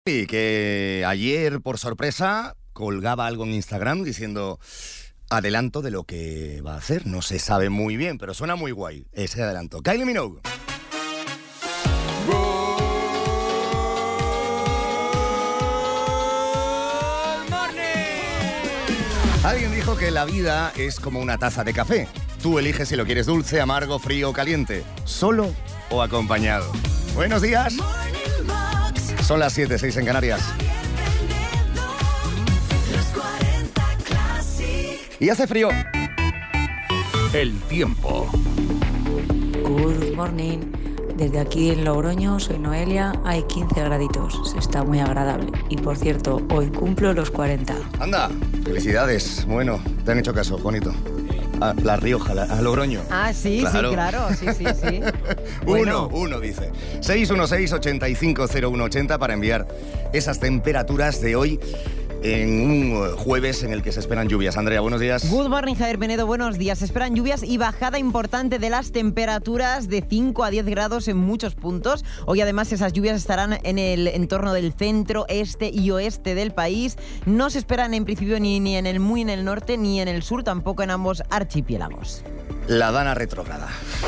Y que ayer, por sorpresa, colgaba algo en Instagram diciendo adelanto de lo que va a hacer. No se sabe muy bien, pero suena muy guay ese adelanto. Kylie Minogue. Alguien dijo que la vida es como una taza de café. Tú eliges si lo quieres dulce, amargo, frío o caliente, solo o acompañado. Buenos días. Son las 7:06 en Canarias. Y hace frío. El tiempo. Good morning. Desde aquí en Logroño, soy Noelia, hay 15 graditos, se está muy agradable. Y por cierto, hoy cumplo los 40. Anda, felicidades. Bueno, te han hecho caso, Juanito. A La Rioja, a Logroño. Ah, sí, claro. Sí, claro, sí. Bueno. Uno dice. 616-850180 para enviar esas temperaturas de hoy en un jueves en el que se esperan lluvias. Andrea, buenos días. Good morning, Javier Penedo, buenos días. Se esperan lluvias y bajada importante de las temperaturas de 5 a 10 grados en muchos puntos. Hoy además esas lluvias estarán en el entorno del centro, este y oeste del país. No se esperan en principio ni en el muy en el norte ni en el sur, tampoco en ambos archipiélagos. La Dana retrógrada.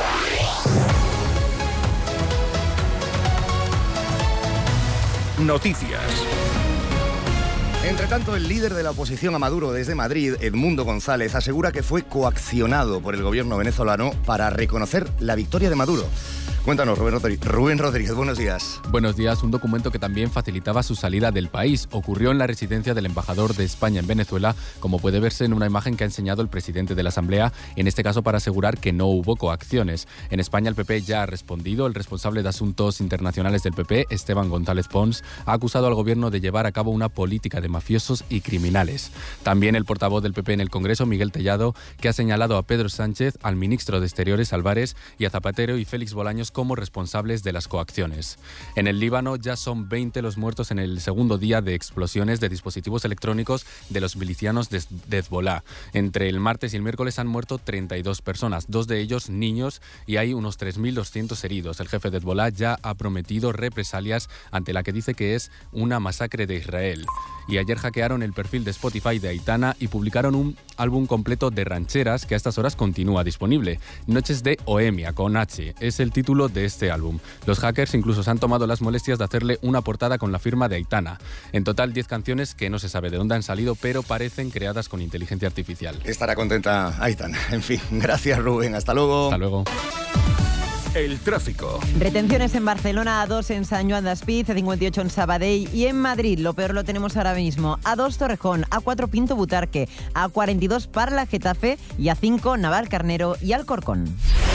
Noticias. Entre tanto, el líder de la oposición a Maduro desde Madrid, Edmundo González, asegura que fue coaccionado por el gobierno venezolano para reconocer la victoria de Maduro. Cuéntanos, Rubén Rodríguez, buenos días. Buenos días. Un documento que también facilitaba su salida del país ocurrió en la residencia del embajador de España en Venezuela, como puede verse en una imagen que ha enseñado el presidente de la Asamblea, en este caso para asegurar que no hubo coacciones. En España el PP ya ha respondido. El responsable de Asuntos Internacionales del PP, Esteban González Pons, ha acusado al gobierno de llevar a cabo una política de mafiosos y criminales. También el portavoz del PP en el Congreso, Miguel Tellado, que ha señalado a Pedro Sánchez, al ministro de Exteriores, Álvarez, y a Zapatero y Félix Bolaños como responsables de las coacciones. En el Líbano ya son 20 los muertos en el segundo día de explosiones de dispositivos electrónicos de los milicianos de Hezbolá. Entre el martes y el miércoles han muerto 32 personas, 2 de ellos niños, y hay unos 3.200 heridos. El jefe de Hezbolá ya ha prometido represalias ante la que dice que es una masacre de Israel. Y ayer hackearon el perfil de Spotify de Aitana y publicaron un álbum completo de rancheras que a estas horas continúa disponible. Noches de Oemia, con H, es el título de este álbum. Los hackers incluso se han tomado las molestias de hacerle una portada con la firma de Aitana. En total 10 canciones que no se sabe de dónde han salido, pero parecen creadas con inteligencia artificial. Estará contenta Aitana. En fin, gracias Rubén, hasta luego. Hasta luego. El tráfico. Retenciones en Barcelona, A2 en Sant Joan d'Espí, C58 en Sabadell y en Madrid. Lo peor lo tenemos ahora mismo. A2 Torrejón, A4 Pinto Butarque, A42 Parla Getafe y A5 Navalcarnero y Alcorcón.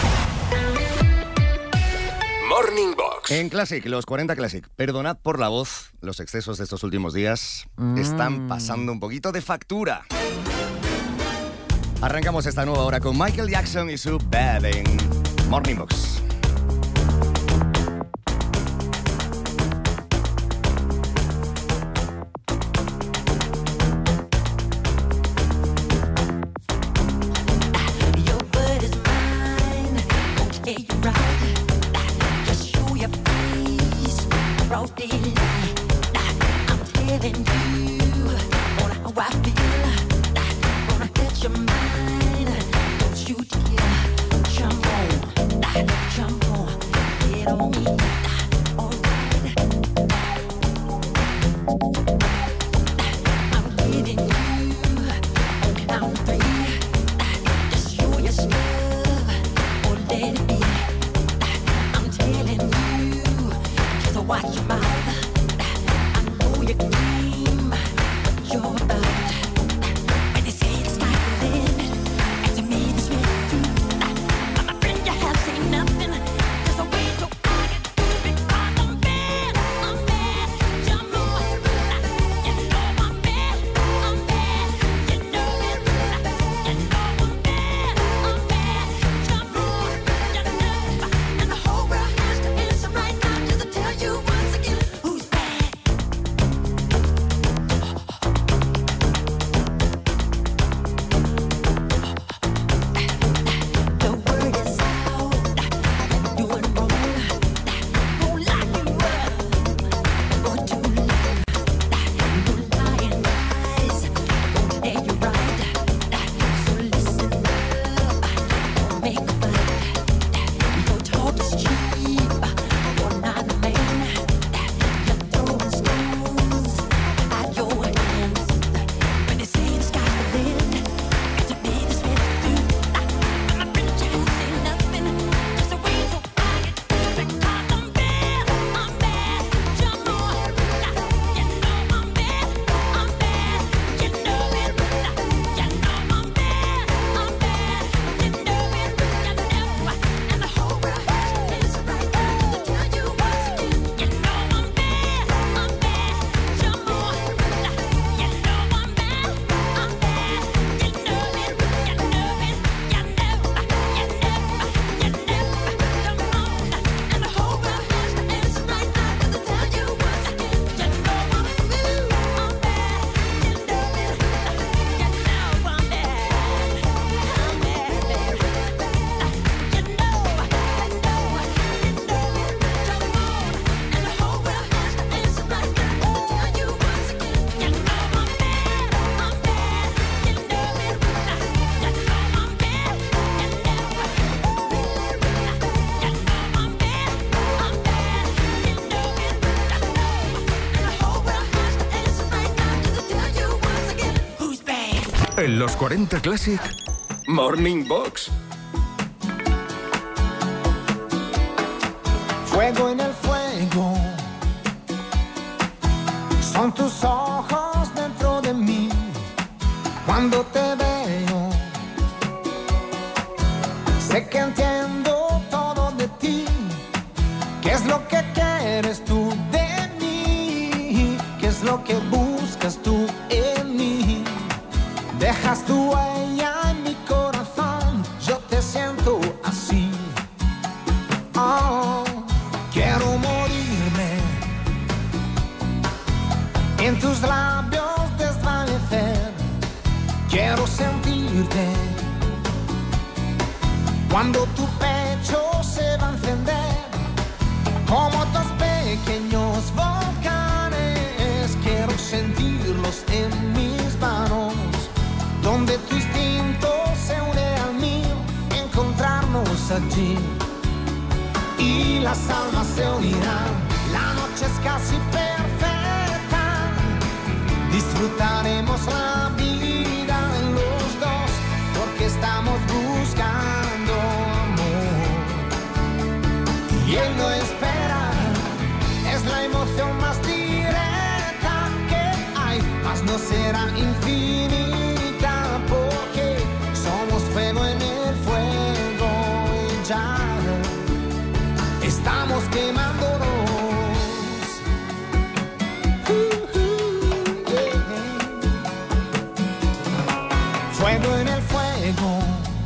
Morning Box. En Classic, los 40 Classic. Perdonad por la voz, los excesos de estos últimos días están pasando un poquito de factura. Arrancamos esta nueva hora con Michael Jackson y su Bad en Morning Box. En los 40 Classic, Morning Box. Fuego en el fuego, son tus ojos dentro de mí. Cuando te veo, sé que entiendo todo de ti. ¿Qué es lo que quieres tú de mí? ¿Qué es lo que buscas tú en mí? Dejas tu huella en mi corazón, yo te siento así. Oh, quiero morirme en tus labios desvanecer. Quiero sentirte cuando tu pecho se va a encender como dos pequeños volcanes. Quiero sentirlos en mis manos, donde tu instinto se une al mío, encontrarnos allí y las almas se unirán. La noche es casi perfecta, disfrutaremos la vida en los dos, porque estamos buscando amor y él no espera. Es la emoción más directa que hay, mas no será infinita, porque somos fuego en el fuego y ya estamos quemándonos. Fuego en el fuego,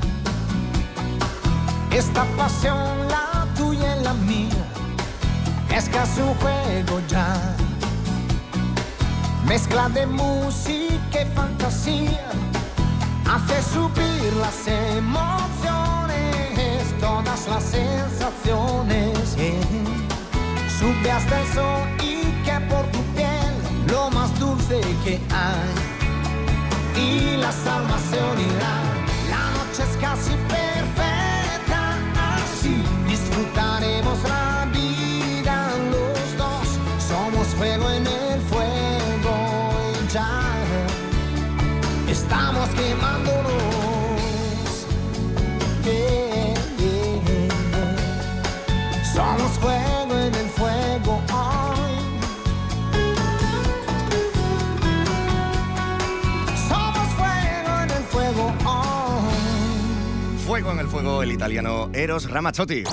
esta pasión, la tuya y la mía, es casi un juego ya. Mezcla de música y fantasía, hace subir las emociones, todas las sensaciones, sube hasta el sol y que por tu piel lo más dulce que hay, y las almas se unirán. La noche es casi perfecta, así disfrutaremos la vida los dos. Somos fuego en el fuego y ya estamos quemándonos. Somos fuego en el fuego hoy. Somos fuego en el fuego hoy. Fuego en el fuego, el italiano Eros Ramazzotti.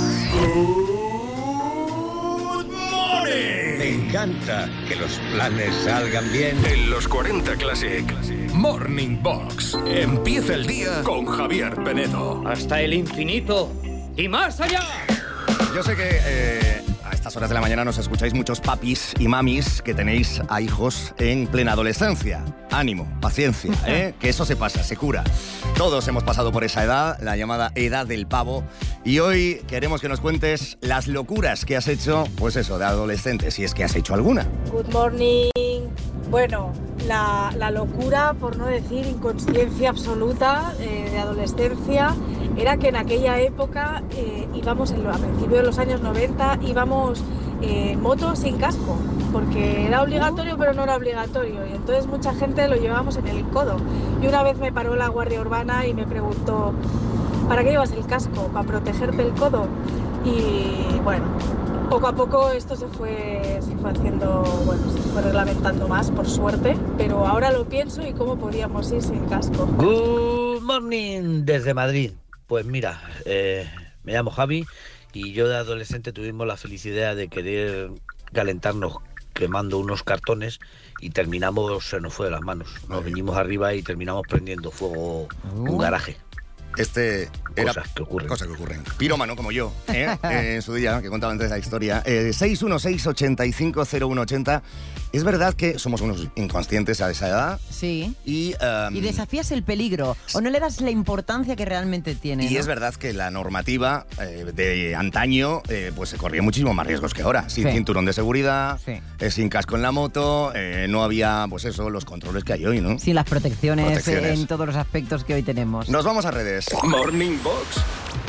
Me encanta que los planes salgan bien. En los 40 Classic, Morning Box. Empieza el día con Javier Penedo. Hasta el infinito y más allá. Yo sé que a estas horas de la mañana nos escucháis muchos papis y mamis que tenéis a hijos en plena adolescencia. Ánimo, paciencia, que eso se pasa, se cura. Todos hemos pasado por esa edad, la llamada edad del pavo. Y hoy queremos que nos cuentes las locuras que has hecho, pues eso, de adolescente, si es que has hecho alguna. Good morning. Bueno, la locura, por no decir inconsciencia absoluta de adolescencia, era que en aquella época íbamos, a principios de los años 90, íbamos en moto sin casco, porque era obligatorio pero no era obligatorio, y entonces mucha gente lo llevábamos en el codo. Y una vez me paró la Guardia Urbana y me preguntó, ¿para qué llevas el casco? ¿Para protegerte el codo? Y bueno, poco a poco esto se fue haciendo, bueno, se fue reglamentando más, por suerte, pero ahora lo pienso y cómo podíamos ir sin casco. Good morning desde Madrid. Pues mira, me llamo Javi y yo de adolescente tuvimos la felicidad de querer calentarnos quemando unos cartones y terminamos, se nos fue de las manos. Nos vinimos arriba y terminamos prendiendo fuego un garaje. Era cosas que ocurren. Pirómano como yo, en su día, que contaba antes la historia. 616-850180. Es verdad que somos unos inconscientes a esa edad. Sí. Y desafías el peligro, o no le das la importancia que realmente tiene. Y ¿no? es verdad que la normativa de antaño pues se corría muchísimo más riesgos que ahora. Sin cinturón de seguridad, sin casco en la moto, no había, pues eso, los controles que hay hoy, ¿no? Sin las protecciones en todos los aspectos que hoy tenemos. Nos vamos a redes. Morning Box.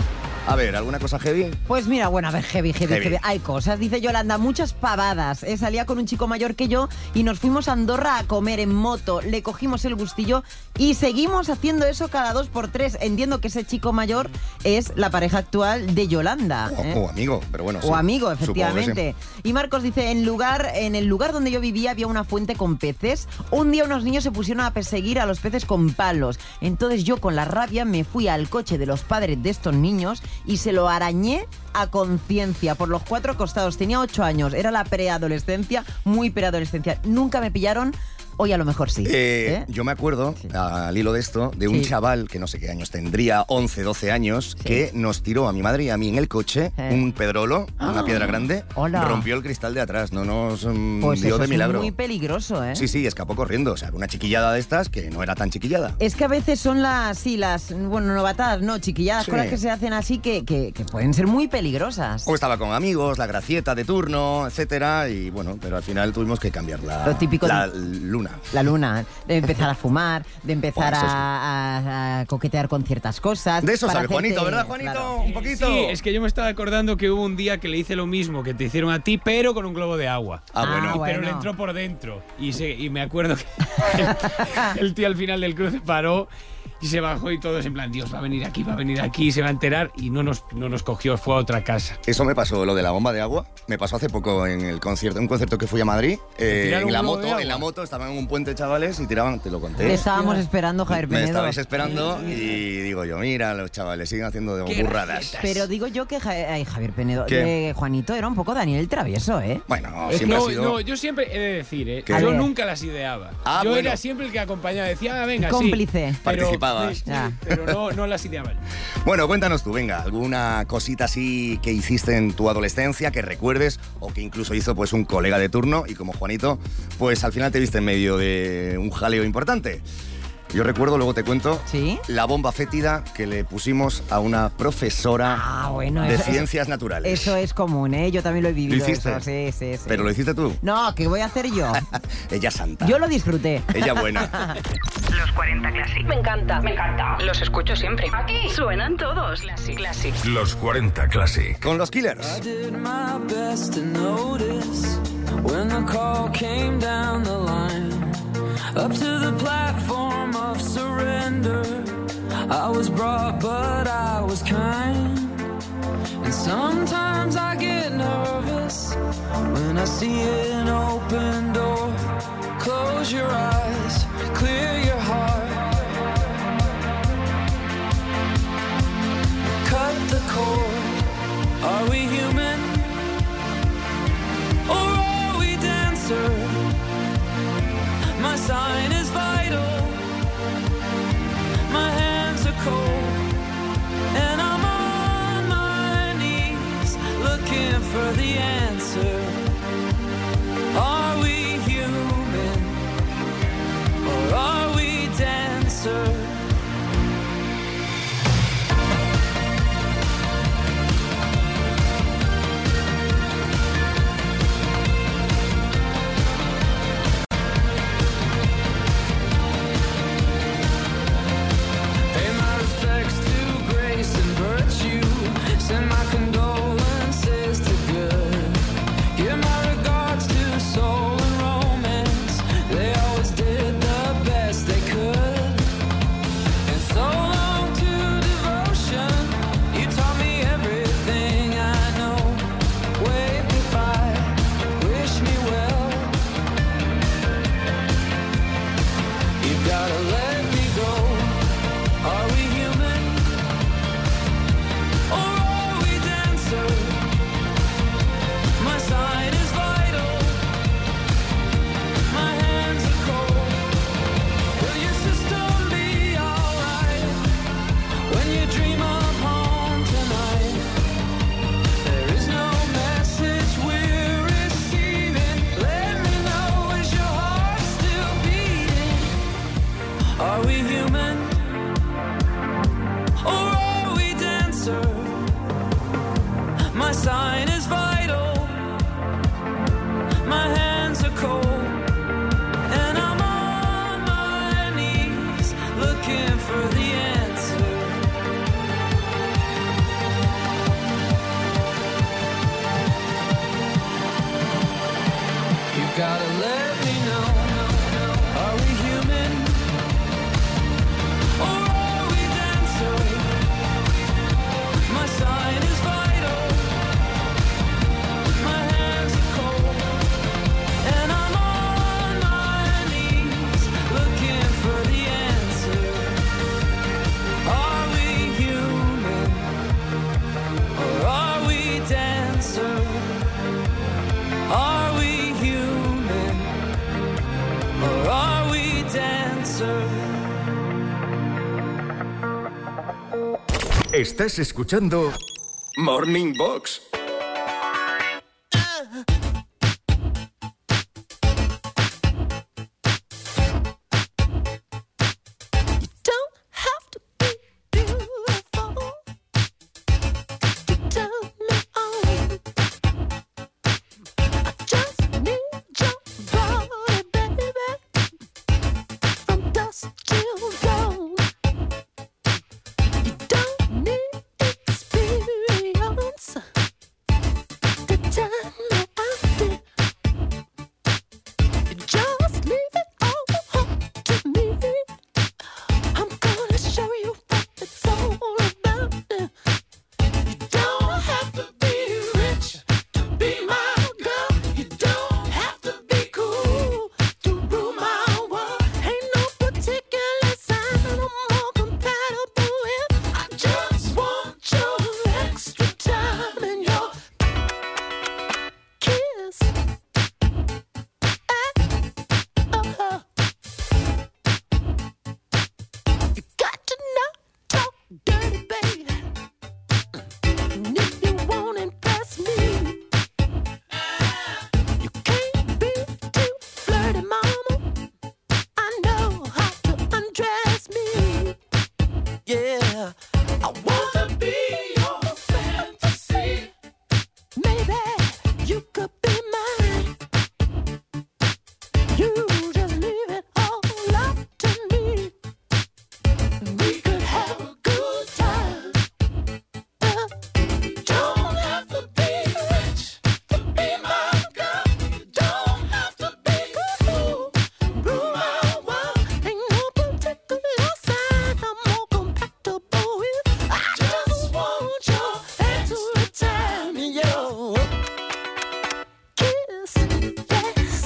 A ver, ¿alguna cosa heavy? Pues mira, bueno, a ver, heavy. Hay cosas, dice Yolanda, muchas pavadas. Salía con un chico mayor que yo y nos fuimos a Andorra a comer en moto. Le cogimos el gustillo y seguimos haciendo eso cada 2x3. Entiendo que ese chico mayor es la pareja actual de Yolanda. O amigo, pero bueno. O amigo, efectivamente. Sí. Y Marcos dice, en el lugar donde yo vivía había una fuente con peces. Un día unos niños se pusieron a perseguir a los peces con palos. Entonces yo con la rabia me fui al coche de los padres de estos niños y se lo arañé a conciencia por los 4 costados. Tenía 8 años, era la preadolescencia, muy preadolescencia. Nunca me pillaron. Hoy a lo mejor sí. Yo me acuerdo, al hilo de esto, de un chaval que no sé qué años tendría, 11, 12 años, que nos tiró a mi madre y a mí en el coche un pedrolo, una piedra grande, rompió el cristal de atrás, no nos dio de milagro. Es muy peligroso, ¿eh? Sí, escapó corriendo, o sea, una chiquillada de estas que no era tan chiquillada. Es que a veces son novatadas, chiquilladas, cosas que se hacen así que pueden ser muy peligrosas. O estaba con amigos, la gracieta de turno, etcétera, y bueno, pero al final tuvimos que cambiar lo típico luna. La luna, de empezar a fumar, de empezar a coquetear con ciertas cosas. De eso sabe Juanito, ¿verdad, Juanito? Claro. Un poquito. Sí, es que yo me estaba acordando que hubo un día que le hice lo mismo que te hicieron a ti, pero con un globo de agua. Bueno. Pero le entró por dentro. Y me acuerdo que el tío al final del cruce paró y se bajó y todos en plan, Dios, va a venir aquí, se va a enterar, y no nos cogió, fue a otra casa. Eso me pasó, lo de la bomba de agua, me pasó hace poco en un concierto que fui a Madrid, en la moto, estaban en un puente, chavales, y tiraban, te lo conté. Te estábamos esperando, Javier Penedo. Me estabais esperando y digo yo, mira, los chavales siguen haciendo burradas. Pero digo yo que Javier Penedo, Juanito era un poco Daniel Travieso, ¿eh? Bueno, siempre ha sido... No, yo siempre he de decir, yo nunca las ideaba. Yo era siempre el que acompañaba, decía, venga, cómplice. Participaba. Sí, pero no las ideaba. Bueno, cuéntanos tú, venga, alguna cosita así que hiciste en tu adolescencia, que recuerdes, o que incluso hizo pues un colega de turno, y como Juanito, pues al final te viste en medio de un jaleo importante. Yo recuerdo, luego te cuento, la bomba fétida que le pusimos a una profesora de ciencias naturales. Eso es común, ¿eh? Yo también lo he vivido. ¿Lo hiciste? Eso. Sí. ¿Pero lo hiciste tú? No, ¿qué voy a hacer yo? Ella santa. Yo lo disfruté. Ella buena. Los 40 Classic. Me encanta. Los escucho siempre. Aquí suenan todos. Classic. Los 40 Classic. Con los Killers. I did my best to notice when the call came down the line. Up to the platform of surrender, I was brought but I was kind. And sometimes I get nervous when I see an open door. Close your eyes, clear your heart. Cut the cord. Are we human or are we dancer? My sign is vital, my hands are cold, and I'm on my knees looking for the answer. Are we human or are we dancer? Send my condolences to good. let me know. Are we human? Or are we dancer? My sign is vital. My hands are cold. And I'm on my knees looking for the answer. Are we human? Or are we dancer? Are we human? Or are we dancer? Estás escuchando Morning Box. Don't have to be beautiful to turn me on. I just need your body, baby, from dusk till dawn. You don't need experience to turn me on. You just leave it all up to me. I'm gonna show you what it's all about. You don't have to be rich to be my girl. You don't have to be cool to rule my world. Ain't no particular sign I'm more compatible with. I just want your extra time and your kiss. You got to not talk dirty, baby. And if you won't impress me, you can't be too flirty, mama. I know how to undress me. Yeah, I wanna be your fantasy. Maybe you could be mine. You just leave it all up to me. We could have a good time. Don't have to be rich to be my girl. You don't have to be cool, rule my world. Ain't no particular sign I'm more compatible with. I just want your extra time and your kiss, yes.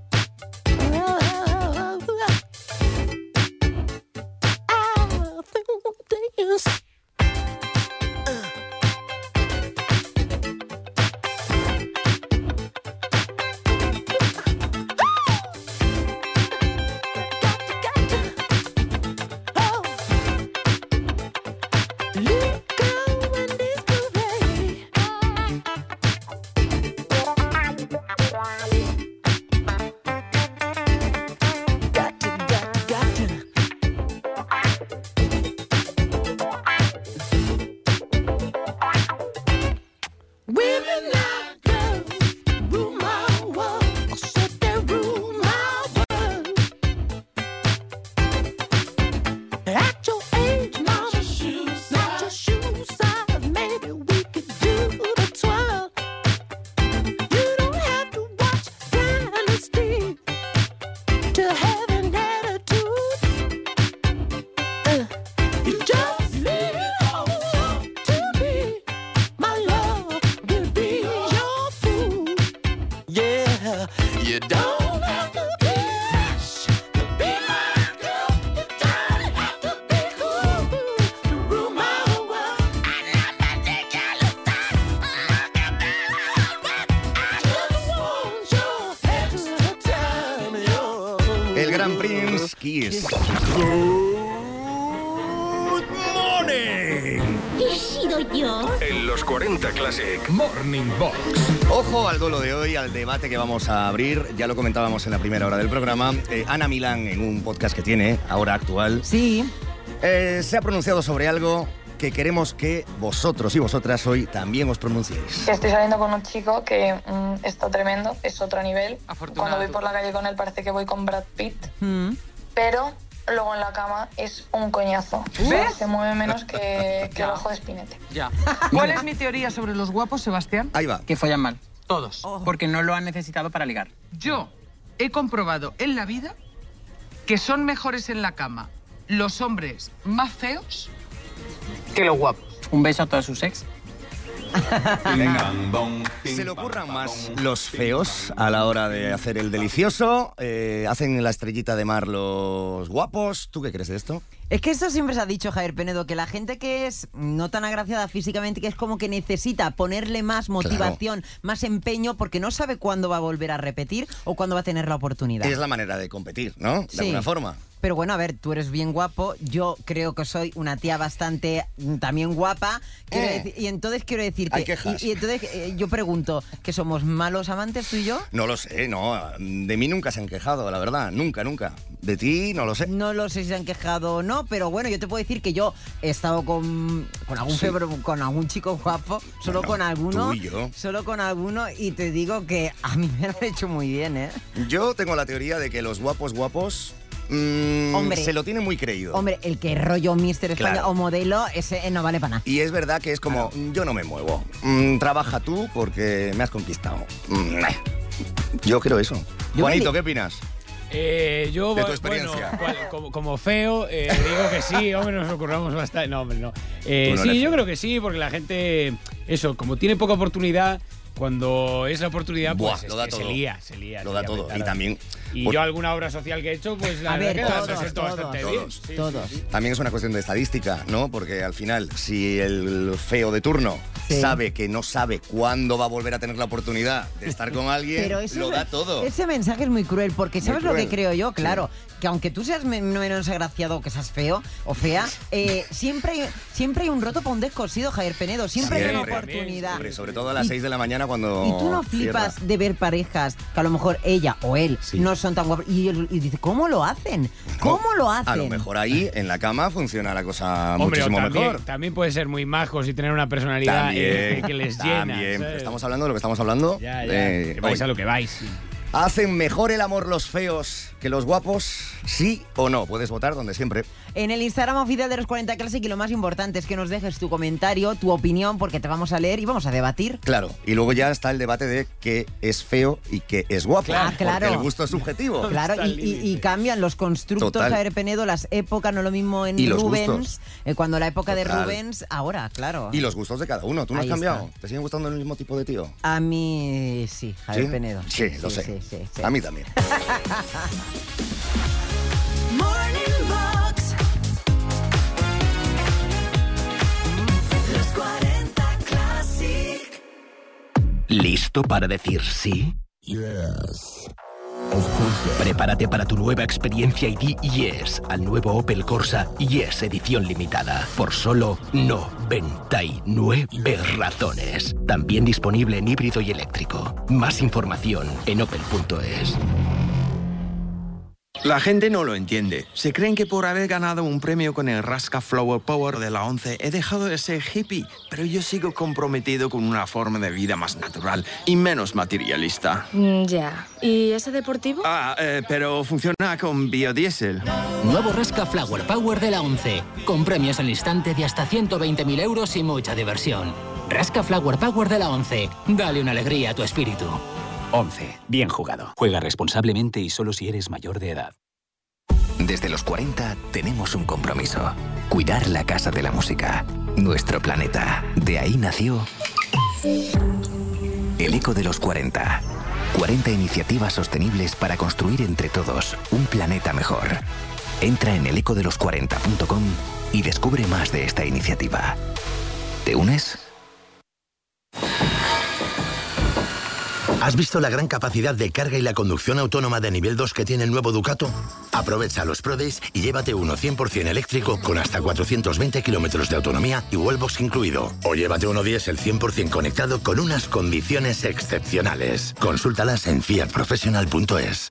Women and girls rule my world. I said they rule my world. At your age, mama, not your shoe size. Maybe we could do the twirl. You don't have to watch Dynasty to have an attitude. You just leave it all up to me. My love will be your food. Yeah, you don't have to be rich to be my girl. You don't have to be cool to rule my world. And I'm not taking your time. I just want your extra time. El Gran Prince Kiss. Good morning. ¿He sido yo? En los 40 Classic Morning Box. Ojo al duelo de hoy, al debate que vamos a abrir. Ya lo comentábamos en la primera hora del programa. Ana Milán, en un podcast que tiene, ahora actual, Sí. se ha pronunciado sobre algo que queremos que vosotros y vosotras hoy también os pronunciéis. Estoy saliendo con un chico que está tremendo, es otro nivel. Cuando voy por la calle con él parece que voy con Brad Pitt, pero luego en la cama es un coñazo. ¿Ves? Se mueve menos que el ojo de Spinete. Ya. ¿Cuál es mi teoría sobre los guapos, Sebastián? Ahí va. Que follan mal. Todos. Porque no lo han necesitado para ligar. Yo he comprobado en la vida que son mejores en la cama los hombres más feos que los guapos. Un beso a todos sus ex. Venga. ¿Se le ocurran más los feos a la hora de hacer el delicioso? ¿Hacen la estrellita de mar los guapos? ¿Tú qué crees de esto? Es que esto siempre se ha dicho, Javier Penedo, que la gente que es no tan agraciada físicamente, que es como que necesita ponerle más motivación, más empeño, porque no sabe cuándo va a volver a repetir o cuándo va a tener la oportunidad. Es la manera de competir, ¿no? De alguna forma. Pero bueno, a ver, tú eres bien guapo, yo creo que soy una tía bastante también guapa, y entonces quiero decirte... Hay quejas. Y entonces yo pregunto, ¿que somos malos amantes tú y yo? No lo sé, no. De mí nunca se han quejado, la verdad. Nunca, nunca. De ti no lo sé. No lo sé si se han quejado o no, pero bueno, yo te puedo decir que yo he estado con algún febro, con algún chico guapo, solo con alguno. Tú y yo. Solo con alguno, y te digo que a mí me lo ha hecho muy bien, ¿eh? Yo tengo la teoría de que los guapos hombre, se lo tiene muy creído. Hombre, el que rollo Mister España o modelo, ese no vale para nada. Y es verdad que es como, yo no me muevo. Trabaja tú porque me has conquistado. Yo creo eso. Juanito, ¿qué opinas? Yo, de tu experiencia. Bueno, como feo, digo que sí, hombre, nos ocurramos bastante. No, hombre, no. Sí, yo creo que sí, porque la gente, eso, como tiene poca oportunidad, cuando es la oportunidad, pues lo da todo. se lía. Lo da todo. Y también... Y yo alguna obra social que he hecho, pues la verdad que la presento bastante bien. Todos. También es una cuestión de estadística, ¿no? Porque al final, si el feo de turno sabe que no sabe cuándo va a volver a tener la oportunidad de estar con alguien, lo da todo. Ese mensaje es muy cruel, porque ¿sabes lo que creo yo? Claro, sí. Que aunque tú seas menos agraciado, que seas feo o fea, siempre hay un roto para un descosido, Javier Penedo. Siempre hay una oportunidad. Siempre, sobre todo a las 6 de la mañana cuando... Y tú no flipas de ver parejas que a lo mejor ella o él no son tan guapos. Y dice, ¿cómo lo hacen? ¿Cómo lo hacen? A lo mejor ahí, en la cama, funciona la cosa Hombre, muchísimo mejor. También puede ser muy majos y tener una personalidad que les llena. También, pero estamos hablando de lo que estamos hablando. Que vais a lo que vais. ¿Hacen mejor el amor los feos que los guapos? ¿Sí o no? Puedes votar donde siempre. En el Instagram oficial de los 40 Classic, y lo más importante es que nos dejes tu comentario, tu opinión, porque te vamos a leer y vamos a debatir. Claro, y luego ya está el debate de qué es feo y qué es guapo. Claro. Porque el gusto es subjetivo. Claro, y cambian los constructos, Javier Penedo, las épocas, no lo mismo en Rubens. Cuando la época de Rubens, ahora, claro. Y los gustos de cada uno. ¿Tú no has cambiado? Está. ¿Te siguen gustando el mismo tipo de tío? A mí sí, Javier Penedo. Sí, lo sé. Sí. A mí también. Morning Box. Los 40 Classic. ¿Listo para decir sí? Yes. Prepárate para tu nueva experiencia y di yes al nuevo Opel Corsa Yes edición limitada por solo 99 razones. También disponible en híbrido y eléctrico. Más información en opel.es. La gente no lo entiende. Se creen que por haber ganado un premio con el Rasca Flower Power de la 11 he dejado de ser hippie, pero yo sigo comprometido con una forma de vida más natural y menos materialista. Ya. ¿Y ese deportivo? Pero funciona con biodiesel. Nuevo Rasca Flower Power de la 11, con premios al instante de hasta 120.000 euros y mucha diversión. Rasca Flower Power de la 11. Dale una alegría a tu espíritu. 11. Bien jugado. Juega responsablemente y solo si eres mayor de edad. Desde los 40 tenemos un compromiso. Cuidar la Casa de la Música. Nuestro planeta. De ahí nació el Eco de los 40. 40 iniciativas sostenibles para construir entre todos un planeta mejor. Entra en elecodelos40.com y descubre más de esta iniciativa. ¿Te unes? ¿Has visto la gran capacidad de carga y la conducción autónoma de nivel 2 que tiene el nuevo Ducato? Aprovecha los Pro Days y llévate uno 100% eléctrico con hasta 420 kilómetros de autonomía y wallbox incluido. O llévate uno diésel 100% conectado con unas condiciones excepcionales. Consúltalas en fiatprofessional.es.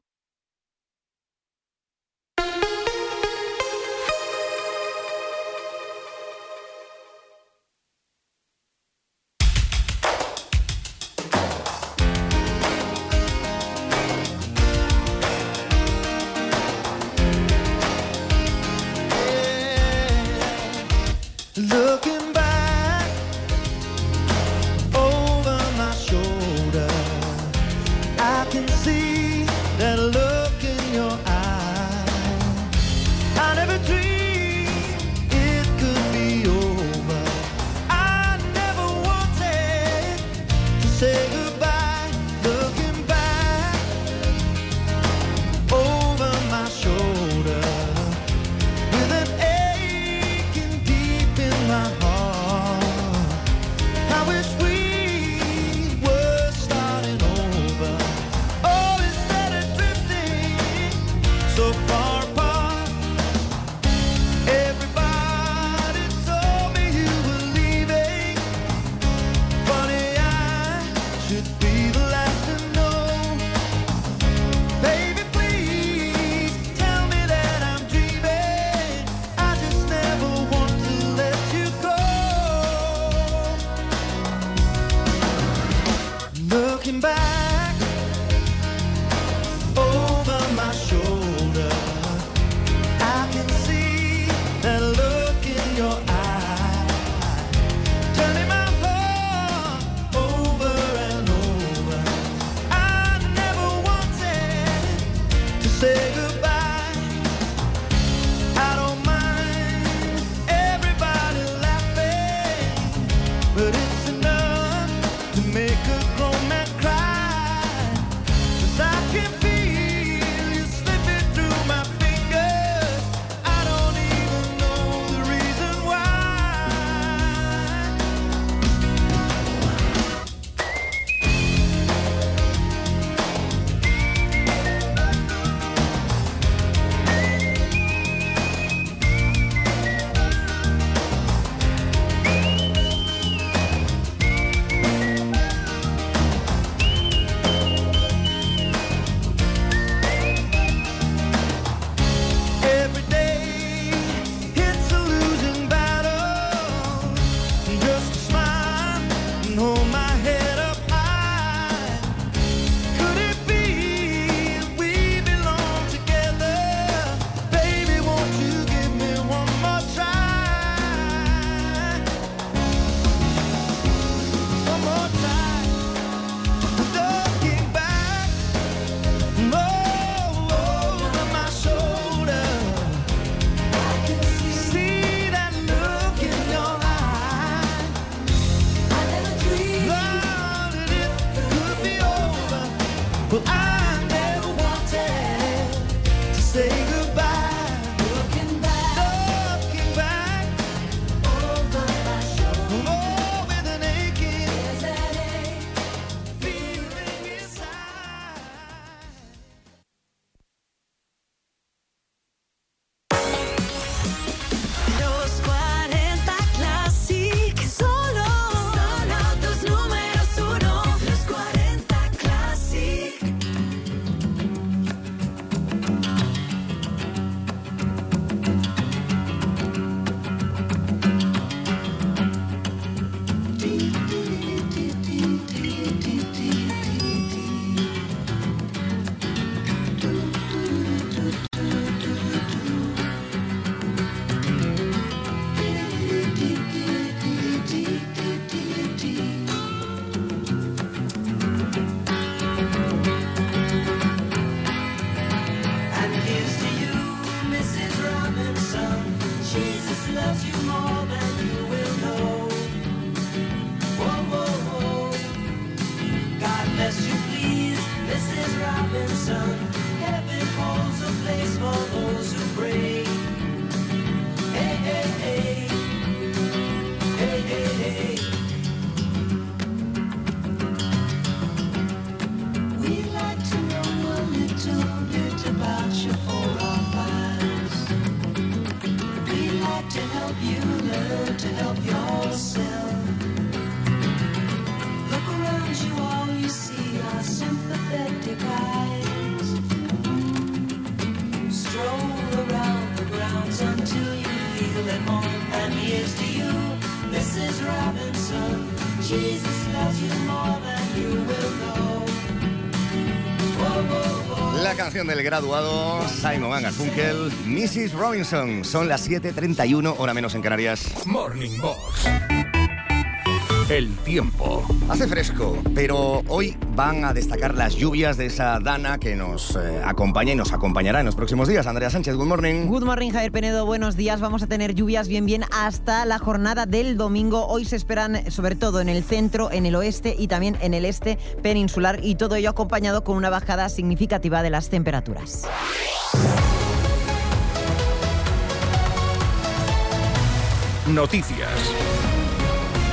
Looking back over my shoulder, I can see that so far apart. Everybody told me you were leaving. Funny, I should be the last to know. Baby, please tell me that I'm dreaming. I just never want to let you go. Looking back over my shoulder, I can see that look in your eye, turning my heart over and over. I never wanted to say goodbye. I don't mind everybody laughing, but it's enough to make a grown man cry. 'Cause I can feel you slipping through my fingers. I don't even know the reason why. Every day it's a losing battle. Just to smile and hold my head up high. Could it be we belong together? Baby, won't you give me one more try? One more try. Looking back over my shoulder, I can see that look in your eye. I never dreamed that it could be over. Well, I never wanted to say goodbye. Looking back over my shoulder, oh, with an aching feeling inside. Los 40 Classic. Solo tus números uno. Los 40 Classic. And here's to you, Mrs. Robinson. Jesus loves you more than you will know. Whoa, whoa, whoa. God bless you, please, Mrs. Robinson. Heaven holds a place for those who pray. Hey, hey, hey. Hey, hey, hey. We'd like to know a little bit about your 4 or 5s. We'd like to help you learn to help yourself. Look around you, all you see are sympathetic eyes. Stroll around the grounds until you feel at home. And here's to you, Mrs. Robinson. Jesus loves you more than you will know. Whoa, whoa, whoa. La canción del graduado Simon & Garfunkel, Mrs. Robinson. Son las 7:31, hora menos en Canarias. Morning Box. El tiempo. Hace fresco, pero hoy van a destacar las lluvias de esa dana que nos acompaña y nos acompañará en los próximos días. Andrea Sánchez, good morning. Good morning, Javier Penedo, buenos días. Vamos a tener lluvias bien hasta la jornada del domingo. Hoy se esperan sobre todo en el centro, en el oeste y también en el este peninsular, y todo ello acompañado con una bajada significativa de las temperaturas. Noticias.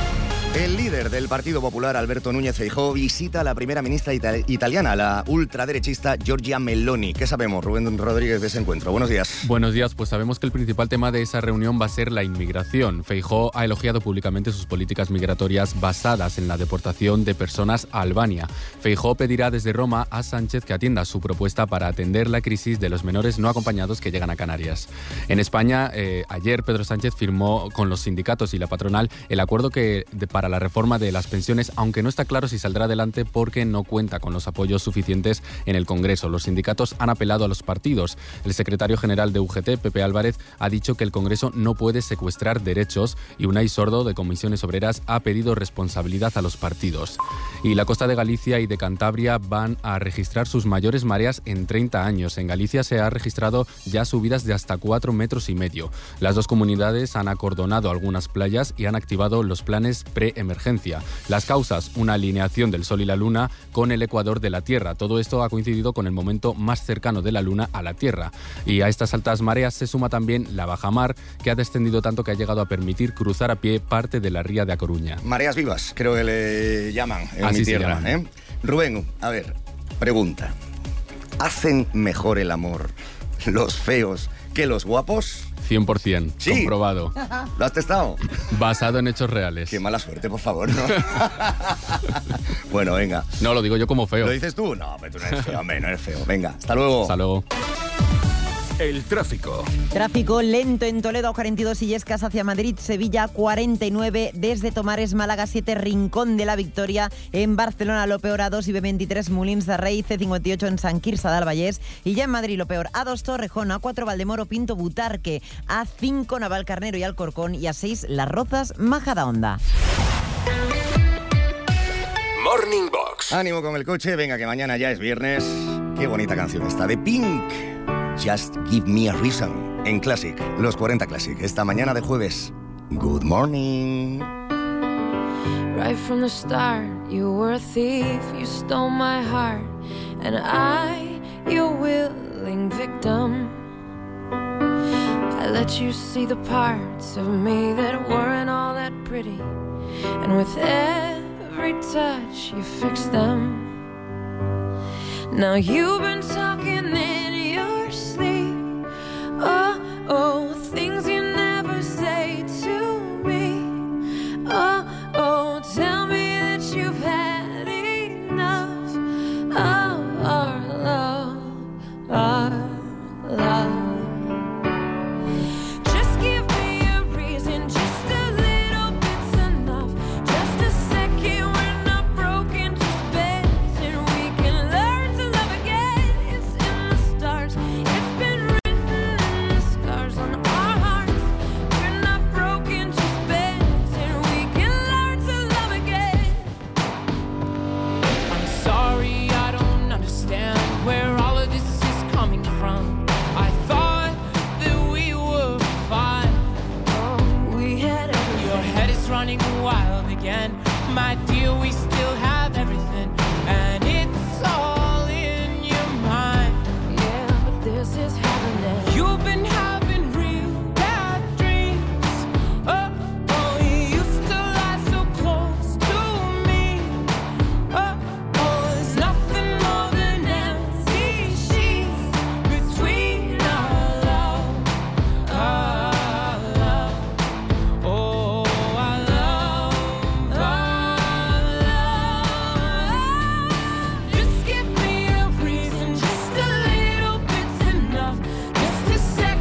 El líder del Partido Popular, Alberto Núñez Feijóo, visita a la primera ministra italiana, la ultraderechista Giorgia Meloni. ¿Qué sabemos, Rubén Rodríguez, de ese encuentro? Buenos días. Buenos días. Pues sabemos que el principal tema de esa reunión va a ser la inmigración. Feijóo ha elogiado públicamente sus políticas migratorias basadas en la deportación de personas a Albania. Feijóo pedirá desde Roma a Sánchez que atienda su propuesta para atender la crisis de los menores no acompañados que llegan a Canarias. En España, ayer Pedro Sánchez firmó con los sindicatos y la patronal el acuerdo para la reforma de las pensiones, aunque no está claro si saldrá adelante porque no cuenta con los apoyos suficientes en el Congreso. Los sindicatos han apelado a los partidos. El secretario general de UGT, Pepe Álvarez, ha dicho que el Congreso no puede secuestrar derechos y Unai Sordo, de Comisiones Obreras, ha pedido responsabilidad a los partidos. Y la costa de Galicia y de Cantabria van a registrar sus mayores mareas en 30 años. En Galicia se ha registrado ya subidas de hasta 4,5 metros. Las dos comunidades han acordonado algunas playas y han activado los planes pre-emergencia. Las causas, una alineación del Sol y la Luna con el ecuador de la Tierra. Todo esto ha coincidido con el momento más cercano de la Luna a la Tierra. Y a estas altas mareas se suma también la bajamar, que ha descendido tanto que ha llegado a permitir cruzar a pie parte de la ría de A Coruña. Mareas vivas, creo que le llaman en Así mi se tierra. llaman. Rubén, a ver, pregunta. ¿Hacen mejor el amor los feos que los guapos? 100%, ¿Sí? Comprobado. ¿Lo has testado? Basado en hechos reales. Qué mala suerte, por favor, ¿no? Bueno, venga. No, lo digo yo como feo. ¿Lo dices tú? No, pero tú no eres feo, hombre, no eres feo. Venga, hasta luego. Hasta luego. El tráfico. Tráfico lento en Toledo, 42 Illescas hacia Madrid, Sevilla 49, desde Tomares, Málaga 7, Rincón de la Victoria, en Barcelona lo peor A2 y B23 Molins de Rey, C58 en Sant Quirze del Vallès, y ya en Madrid lo peor A2 Torrejón, A4 Valdemoro, Pinto Butarque, A5 Navalcarnero y Alcorcón, y A6 Las Rozas, Majadahonda. Morning Box. Ánimo con el coche, venga que mañana ya es viernes. Qué bonita canción esta de Pink. Just Give Me a Reason, en Classic, los 40 Classic, esta mañana de jueves. Good morning. Right from the start, you were a thief, you stole my heart, and I, your willing victim. I let you see the parts of me that weren't all that pretty, and with every touch, you fixed them. Now you've been talking in your sleep. Oh, oh, things you never say to me. Oh, oh, tell me that you've had enough of our love, our love. Just give me a reason, just a little bit's enough. Just a second, we're not broken, just bends, and we can learn to love again. It's in the stars, it's been written in the scars on our hearts. We're not broken, just bends, and we can learn to love again. I'm sorry, I don't understand where all of this is coming from. I thought that we were fine. Oh, we had everything. Your head is running wild again. My dear, we still have everything. And it's all in your mind. Yeah, but this is happening. You've been having real bad dreams. Oh, oh, you used to lie so close to me. Oh, oh, there's nothing more than empty sheets between our love, our love. Oh, our love, our love. Just give me a reason, just a little bit's enough. Just a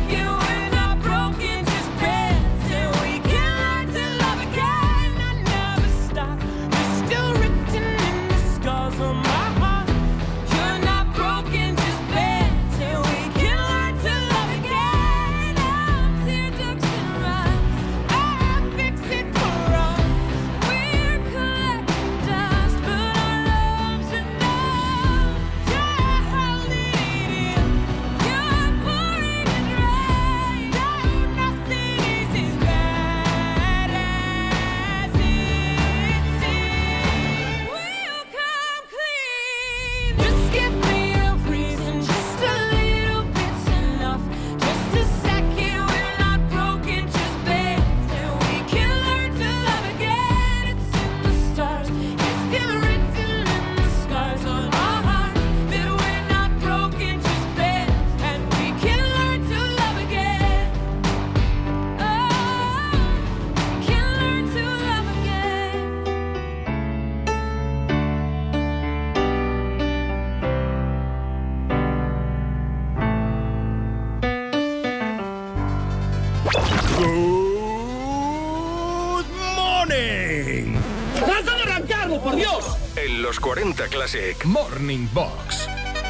Good morning. ¡Trata de arrancarlo, por Dios! En los 40 Classic Morning Box.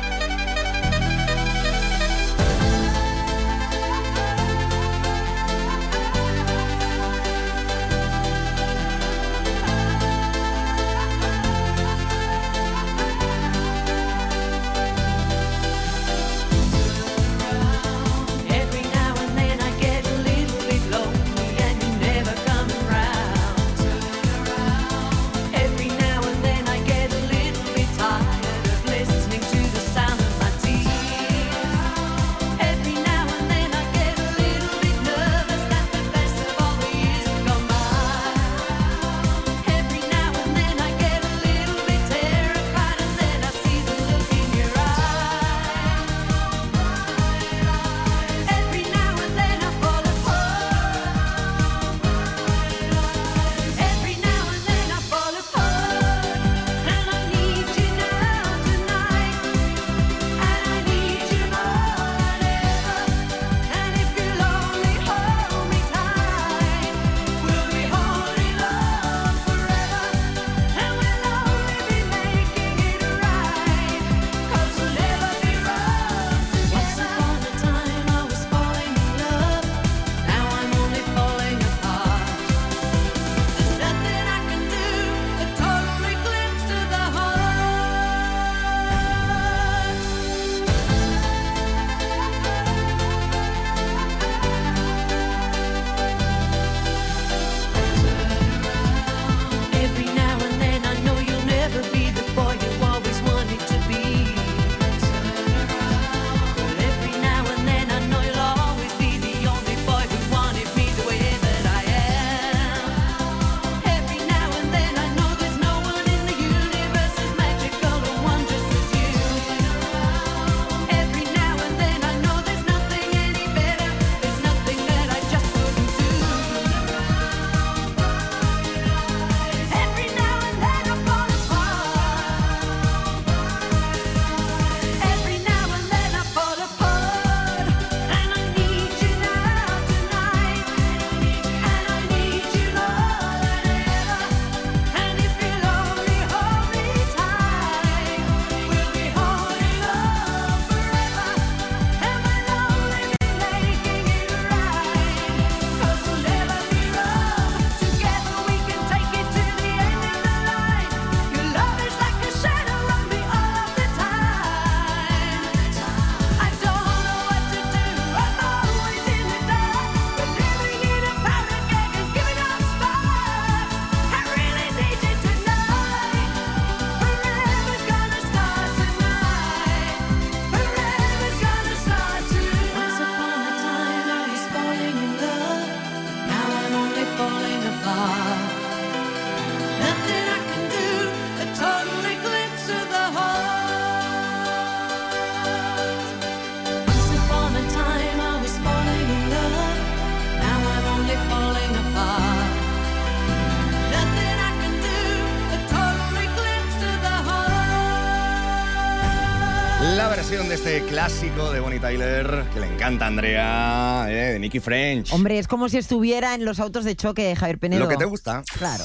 La versión de este clásico de Bonnie Tyler, que le encanta a Andrea, de Nicky French. Hombre, es como si estuviera en los autos de choque de Javier Penedo. Lo que te gusta. Claro.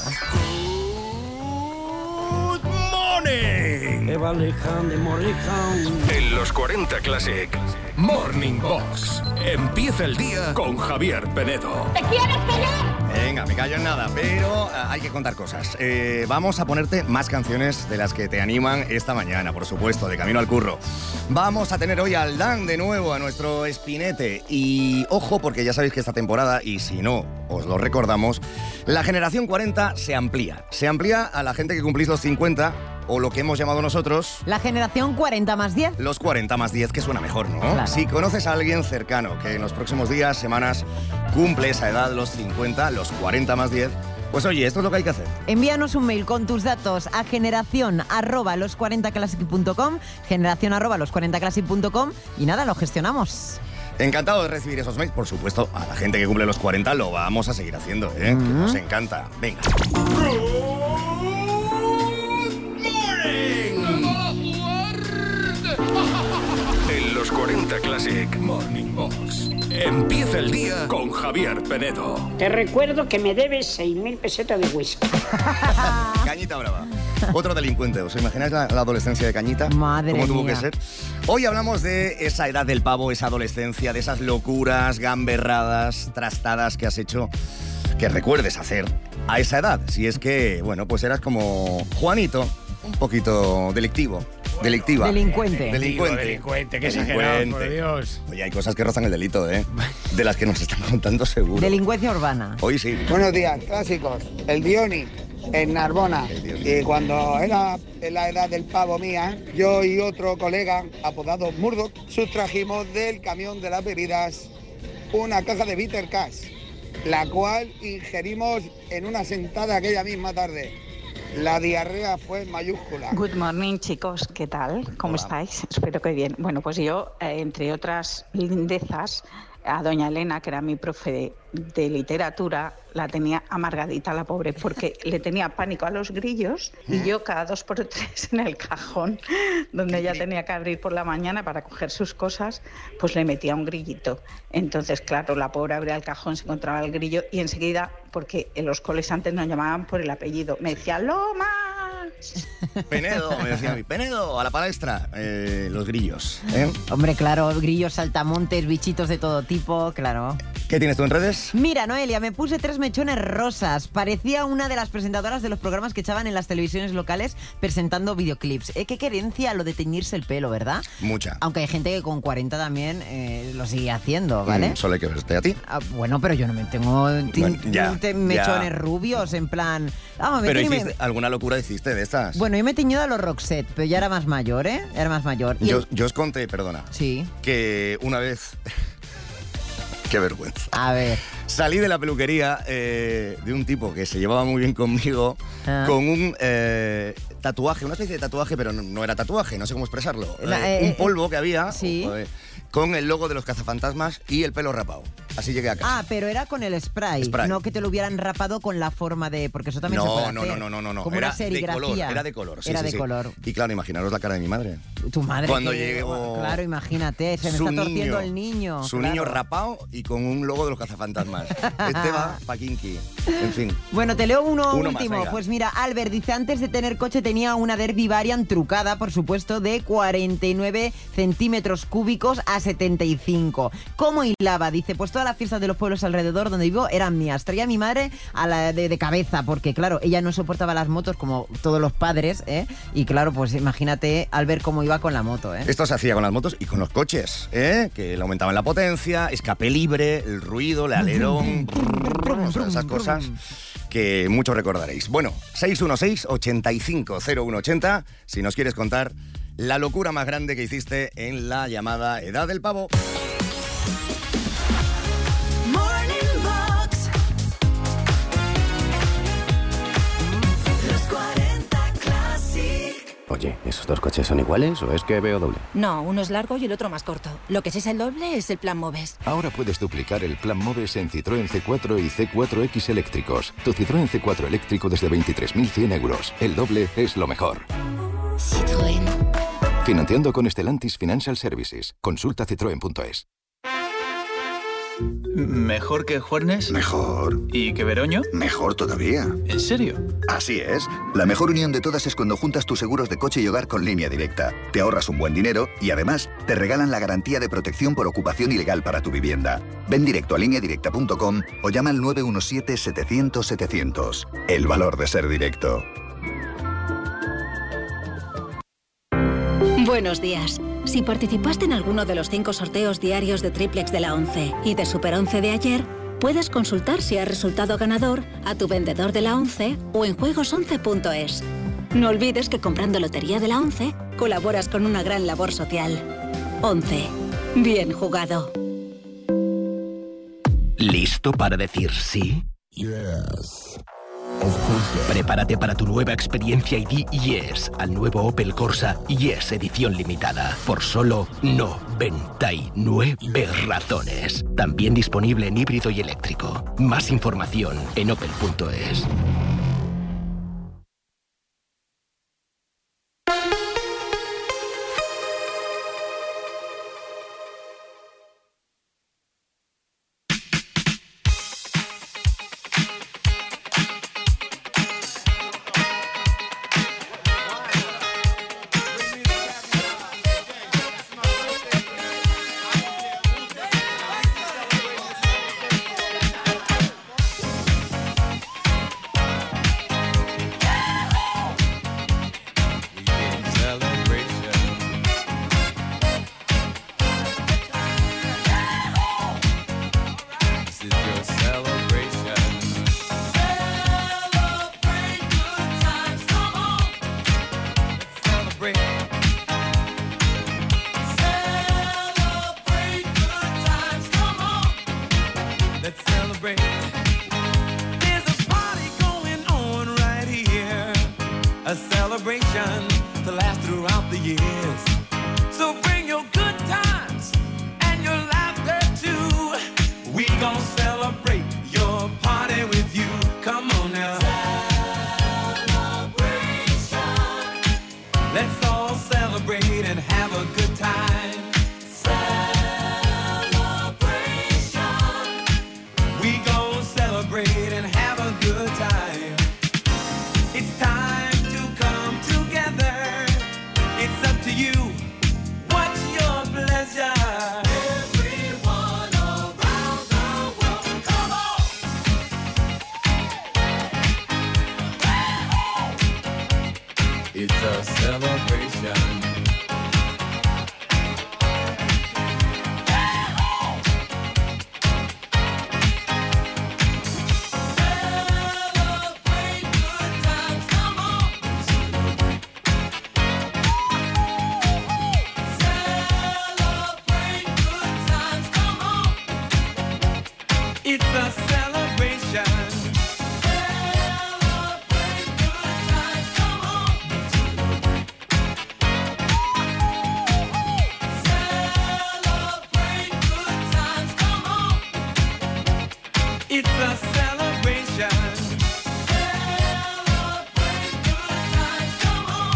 Good morning. En los 40 Classic Morning Box. Empieza el día con Javier Penedo. ¿Te quieres callar? Venga, me callo en nada, pero hay que contar cosas. Vamos a ponerte más canciones de las que te animan esta mañana, por supuesto, de camino al curro. Vamos a tener hoy al Dan de nuevo, a nuestro espinete. Y ojo, porque ya sabéis que esta temporada, y si no, os lo recordamos, la generación 40 se amplía. Se amplía a la gente que cumplís los 50, o lo que hemos llamado nosotros... La generación 40 más 10. Los 40 más 10, que suena mejor, ¿no? Claro. Si conoces a alguien cercano que en los próximos días, semanas, cumple esa edad, los 50, los 40 más 10, pues oye, esto es lo que hay que hacer. Envíanos un mail con tus datos a generación@los40classic.com, generación@los40classic.com y nada, lo gestionamos. Encantado de recibir esos mails, por supuesto, a la gente que cumple los 40 lo vamos a seguir haciendo, que nos encanta. Venga. En los 40 Casa Classic Morning Box. Empieza el día con Javier Penedo. Te recuerdo que me debes 6.000 pesetas de whisky. Cañita Brava. Otro delincuente. ¿Os imagináis la adolescencia de Cañita? Madre ¿Cómo tuvo mía. que ser? Hoy hablamos de esa edad del pavo, esa adolescencia, de esas locuras, gamberradas, trastadas que has hecho, que recuerdes hacer a esa edad. Si es que, bueno, pues eras como Juanito, un poquito delictivo. Delictiva. Delincuente. Delincuente, qué exagerado, por Dios. Oye, hay cosas que rozan el delito, ¿eh? De las que nos están contando seguro. Delincuencia urbana. Hoy sí. Buenos días, clásicos. El Dioni, en Narbona. Y cuando era en la edad del pavo mía, yo y otro colega, apodado Murdoch, sustrajimos del camión de las bebidas una caja de Bitter Cash, la cual ingerimos en una sentada aquella misma tarde. La diarrea fue mayúscula. Good morning, chicos. ¿Qué tal? ¿Cómo estáis? Espero que bien. Bueno, pues yo, entre otras lindezas, a doña Elena, que era mi profe de literatura, la tenía amargadita la pobre, porque le tenía pánico a los grillos y yo cada 2 por 3 en el cajón, donde ella tenía que abrir por la mañana para coger sus cosas, pues le metía un grillito. Entonces, claro, la pobre abría el cajón, se encontraba el grillo y enseguida, porque en los coles antes nos llamaban por el apellido, me decía ¡Loma! Penedo, me decía a mí. Penedo, a la palestra. Los grillos, ¿eh? Hombre, claro, grillos, saltamontes, bichitos de todo tipo, claro. ¿Qué tienes tú en redes? Mira, Noelia, me puse 3 mechones rosas. Parecía una de las presentadoras de los programas que echaban en las televisiones locales presentando videoclips. Qué querencia lo de teñirse el pelo, ¿verdad? Mucha. Aunque hay gente que con 40 también lo sigue haciendo, ¿vale? Solo hay que verte a ti. Bueno, pero yo no me tengo mechones rubios, en plan... Pero hiciste, alguna locura hiciste de estas. Bueno, yo me he teñido a los Roxette, pero ya era más mayor, ¿eh? Era más mayor. Yo os conté, perdona, sí, que una vez... Qué vergüenza. A ver. Salí de la peluquería de un tipo que se llevaba muy bien conmigo con un tatuaje, una especie de tatuaje, pero no era tatuaje, no sé cómo expresarlo. Un polvo que había con el logo de los cazafantasmas y el pelo rapado. Así llegué a casa. Pero era con el spray, no que te lo hubieran rapado con la forma de... Porque eso también se puede hacer. No. Como era una serigrafía. Era de color, sí. Era de color. Y claro, imaginaros la cara de mi madre. Tu madre. Cuando llegó... Claro, imagínate, se me está torciendo el niño. Su niño rapado y con un logo de los cazafantasmas. Este va pa' Kinky. En fin. Bueno, te leo uno último. Más, pues mira, Albert dice, antes de tener coche tenía una Derby Variant trucada, por supuesto, de 49 centímetros cúbicos a 75. ¿Cómo hilaba? Dice, pues todas las fiestas de los pueblos alrededor donde vivo eran mías. Traía a mi madre a la de cabeza, porque claro, ella no soportaba las motos como todos los padres, ¿eh? Y claro, pues imagínate al ver cómo iba con la moto, ¿eh? Esto se hacía con las motos y con los coches, ¿eh? Que le aumentaban la potencia, escape libre, el ruido, el alerón, esas cosas que mucho recordaréis. Bueno, 616-850180, si nos quieres contar la locura más grande que hiciste en la llamada Edad del Pavo. Oye, ¿esos 2 coches son iguales o es que veo doble? No, uno es largo y el otro más corto. Lo que sí es el doble es el Plan Moves. Ahora puedes duplicar el Plan Moves en Citroën C4 y C4X eléctricos. Tu Citroën C4 eléctrico desde 23.100 euros. El doble es lo mejor. Citroën. Financiando con Stellantis Financial Services. Consulta citroen.es. ¿Mejor que Juernes? Mejor. ¿Y que Veroño? Mejor todavía. ¿En serio? Así es. La mejor unión de todas es cuando juntas tus seguros de coche y hogar con Línea Directa. Te ahorras un buen dinero y además te regalan la garantía de protección por ocupación ilegal para tu vivienda. Ven directo a lineadirecta.com o llama al 917-700-700. El valor de ser directo. Buenos días. Si participaste en alguno de los 5 sorteos diarios de Triplex de la 11 y de Super 11 de ayer, puedes consultar si has resultado ganador a tu vendedor de la 11 o en juegos11.es. No olvides que comprando Lotería de la 11 colaboras con una gran labor social. 11. Bien jugado. ¿Listo para decir sí? Yes. Prepárate para tu nueva experiencia y di yes al nuevo Opel Corsa Yes edición limitada por solo 99 razones. También disponible en híbrido y eléctrico. Más información en opel.es. celebrate. There's a party going on right here, a celebration to last throughout the years. So bring your good times and your laughter too. We gon' celebrate your party with you. Come on now. Celebration. Let's all celebrate and have a good time. Celebration. We gon' celebrate and have a good time. It's time to come together. It's up to you. What's your pleasure? Everyone around the world, come on! It's a celebration. Celebrate good times, come on! Celebrate good times, come on! It's a celebration. Celebrate good times, come on! Celebrate good times, come on! It's a celebration. Celebrate good times, come on!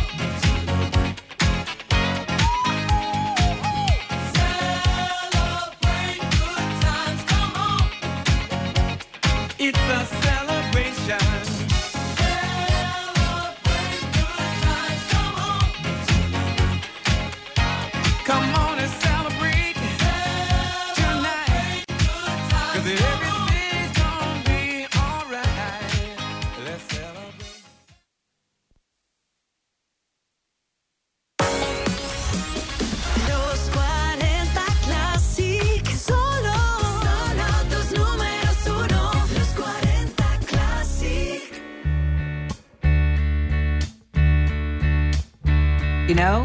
Celebrate good times, come on! It's a celebration. Celebrate good times, come on! Come on and celebrate tonight, 'cause everything's gonna be alright. Let's celebrate. Los 40 Classic, solo tus números uno. Los 40 Classic. You know,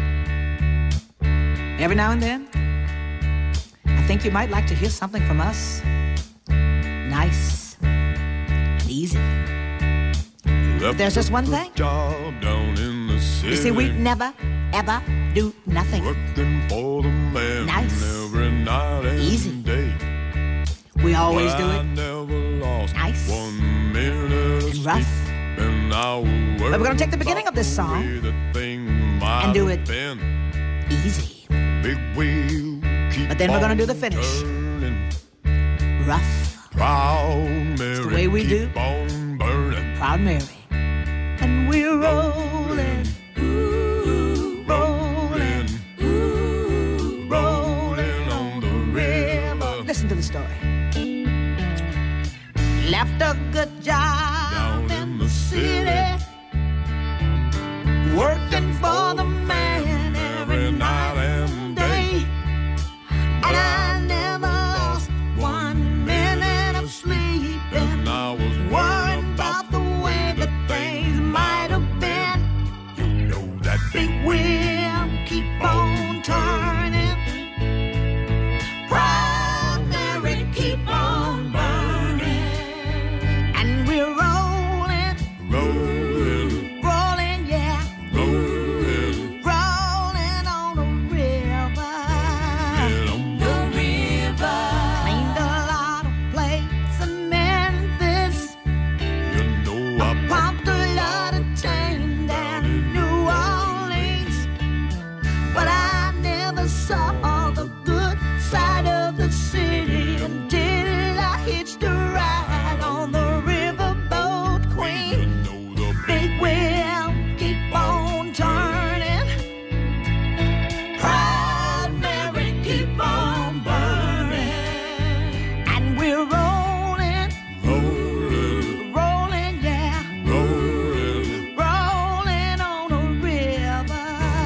every now and then, I think you might like to hear something from us. Nice and easy. But there's just one thing. Job down in the city. You see, we never, ever do nothing. Working for the man Nice. every night and Easy. day. We always But do I it never lost nice 1 minute of and rough. sleep. And I was But we're going to take the beginning of this song and do it easy. Big wheel keep But then we're going to do the on finish. turning. Rough. Proud Mary, the way we keep do. on burning. Proud Mary. And we're rolling. Ooh, rolling. Ooh, rolling on the river. Listen to the story. Left a good job in the city, working for the man every night and day. And I never lost 1 minute of sleep. And I was Worried about the way that things might have been. You know that Big wheel keep on turning. Proud Mary keep on burning. And we're rolling, rolling, rolling, yeah, rolling, rolling on the river. The river. Cleaned a lot of plates in Memphis. You know I Pumped a lot of change down in New Orleans. But I never saw the good side of the city until I hitched a ride on the riverboat queen. Big wheel keep on turning. Proud Mary keep on burning. And we're rolling, rolling, yeah, rolling on the river.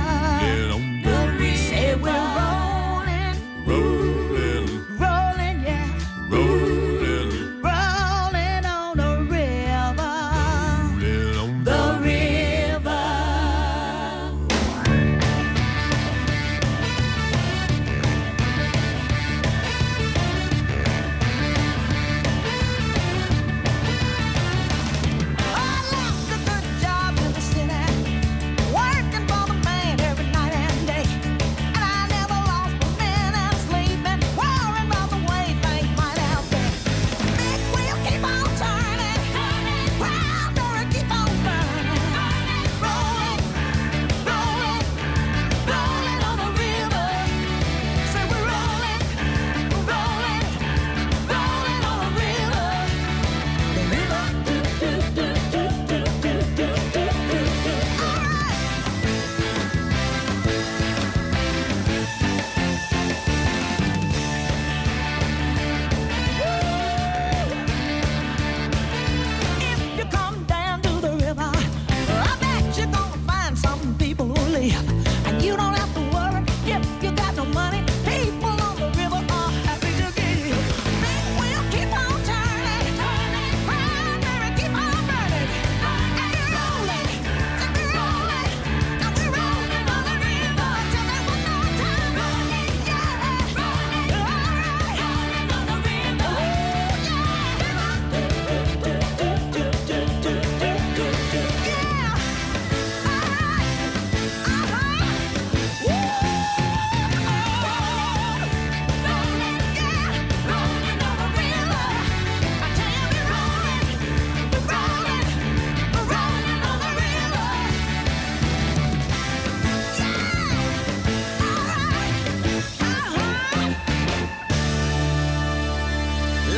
Say we're rolling, rolling, yeah, rolling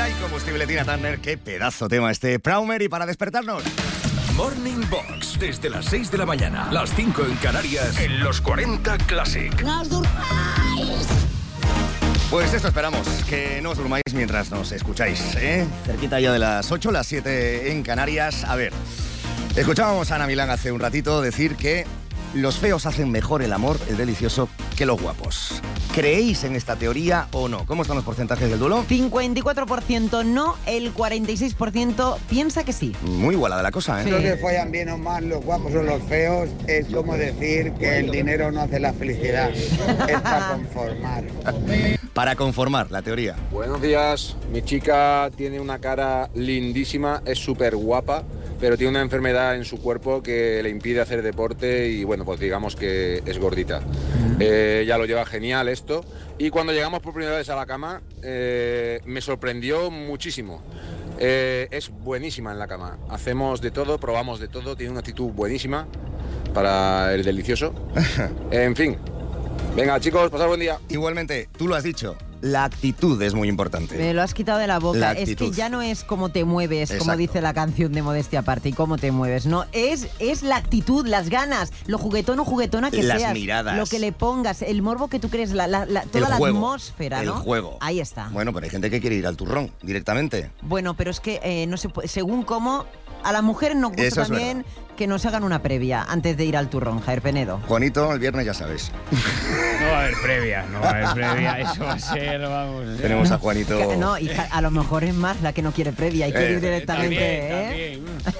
Gasolina y combustible Tina Turner. Qué pedazo tema este Praumer. Y para despertarnos, Morning Box, desde las 6 de la mañana, las 5 en Canarias, en los 40 Classic. ¡No os durmáis! pues esto esperamos, que no os durmáis mientras nos escucháis, ¿eh? Cerquita ya de las 8, las 7 en Canarias. A ver, escuchábamos a Ana Milán hace un ratito decir que los feos hacen mejor el amor, el delicioso, que los guapos. ¿Creéis en esta teoría o no? ¿Cómo están los porcentajes del duelo? 54% no, el 46% piensa que sí. Muy igualada la cosa, ¿eh? Creo que follan bien o mal los guapos o los feos. Es como decir que el dinero no hace la felicidad. Es para conformar. Para conformar, la teoría. Buenos días. Mi chica tiene una cara lindísima, es súper guapa, pero tiene una enfermedad en su cuerpo que le impide hacer deporte y, bueno, pues digamos que es gordita. Ya lo lleva genial esto. Y cuando llegamos por primera vez a la cama, me sorprendió muchísimo. Es buenísima en la cama. Hacemos de todo, probamos de todo, tiene una actitud buenísima para el delicioso. En fin. Venga, chicos, pasad buen día. Igualmente, tú lo has dicho, la actitud es muy importante. Me lo has quitado de la boca. Es que ya no es cómo te mueves, Exacto. como dice la canción de Modestia Aparte, y cómo te mueves. No, es la actitud, las ganas, lo juguetón o juguetona que las seas. miradas. Lo que le pongas, el morbo que tú crees, toda la juego, atmósfera, ¿no? El juego. Ahí está. Bueno, pero hay gente que quiere ir al turrón directamente. Bueno, pero es que no se puede, según cómo, a la mujer nos gusta Eso es también que nos hagan una previa antes de ir al turrón, Javier Penedo. Juanito, el viernes ya sabes. No va a haber previa, no va a haber previa. Eso va a ser, vamos. Tenemos a Juanito. No, y a lo mejor es más la que no quiere previa y quiere ir directamente.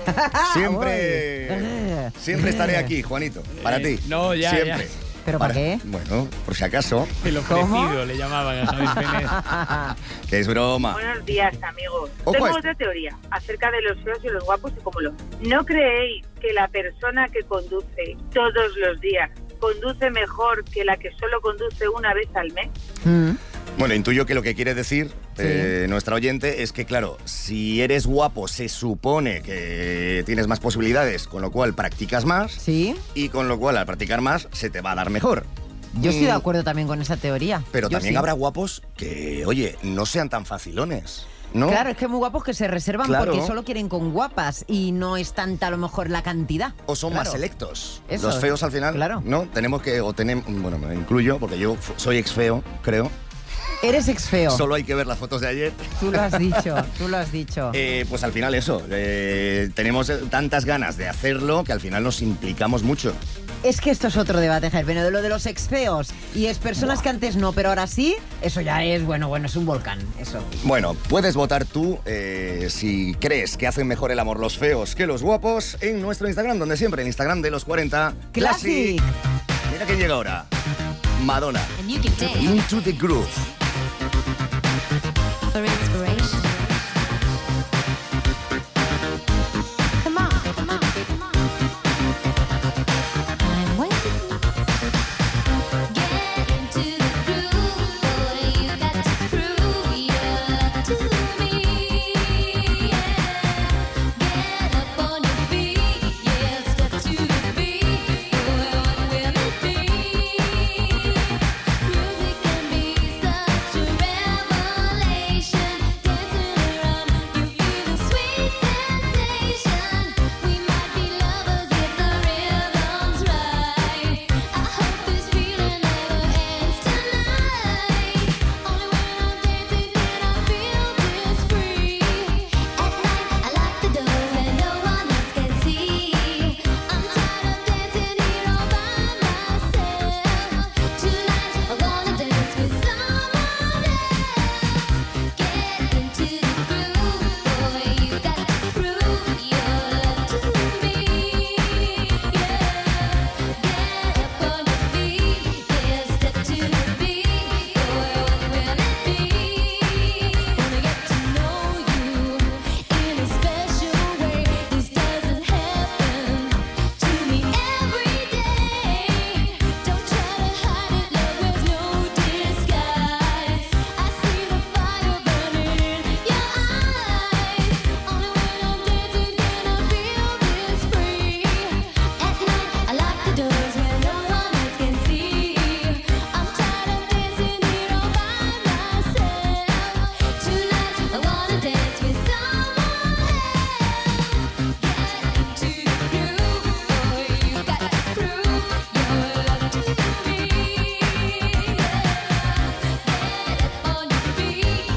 Siempre estaré aquí, Juanito, para ti. No, ya, siempre. ya. ¿Pero para qué? Bueno, por si acaso. El ofrecido le llamaban a Javier Penedo. Que es broma. Buenos días, amigos. Ojo Tengo esto. otra teoría acerca de los feos y los guapos y cómo lo... ¿No creéis que la persona que conduce todos los días conduce mejor que la que solo conduce una vez al mes? Bueno, intuyo que lo que quiere decir nuestra oyente es que, claro, si eres guapo se supone que tienes más posibilidades, con lo cual practicas más. Sí. Y con lo cual, al practicar más, se te va a dar mejor. Yo estoy de acuerdo también con esa teoría. Pero Yo también sí. habrá guapos que, oye, no sean tan facilones, ¿no? Claro, es que hay muy guapos que se reservan Claro. porque solo quieren con guapas y no es tanta a lo mejor la cantidad. O son Claro. más selectos. Eso, Los feos al final, claro. ¿no? Tenemos que, bueno, me incluyo, porque yo soy ex feo, creo. Eres ex feo. Solo hay que ver las fotos de ayer. Tú lo has dicho, tú lo has dicho. Pues al final eso, tenemos tantas ganas de hacerlo que al final nos implicamos mucho. Es que esto es otro debate, Javier Penedo, de lo de los ex feos y es personas que antes no, pero ahora sí, eso ya es, bueno, es un volcán, eso. Bueno, puedes votar tú si crees que hacen mejor el amor los feos que los guapos en nuestro Instagram, donde siempre, el Instagram de los 40 Classic. Mira quién llega ahora. Madonna. Into the Groove. For inspiration.